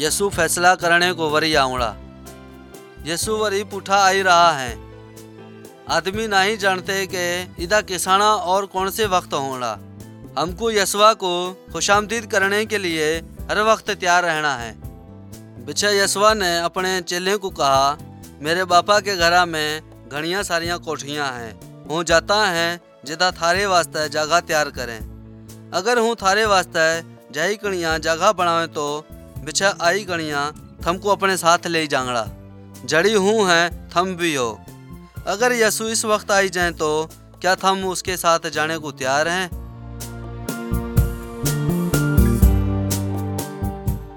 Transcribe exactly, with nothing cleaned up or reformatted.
यसु फैसला करने को वरी आऊँगा। यसु वरी पूठा आई रहा है। आदमी नहीं जानते कि इदा किसाना और कौन से वक्त होगा। हमको यशवा को खुशामदीद करने के लिए हर वक्त तैयार रहना है। बिछा यशवा ने अपने चेले को कहा, मेरे बापा के घरा में घणिया सारिया कोठियाँ हैं। हूँ जाता है जिदा थारे वास्ते जगह तैयार करें। अगर हूँ थारे वास्ते जाई कणिया जगह बनावे तो बिछा आई कणिया थमको अपने साथ ले जांगड़ा। जड़ी हूँ है थम भी हो। अगर यसु इस वक्त आई जाए तो क्या थम उसके साथ जाने को तैयार हैं?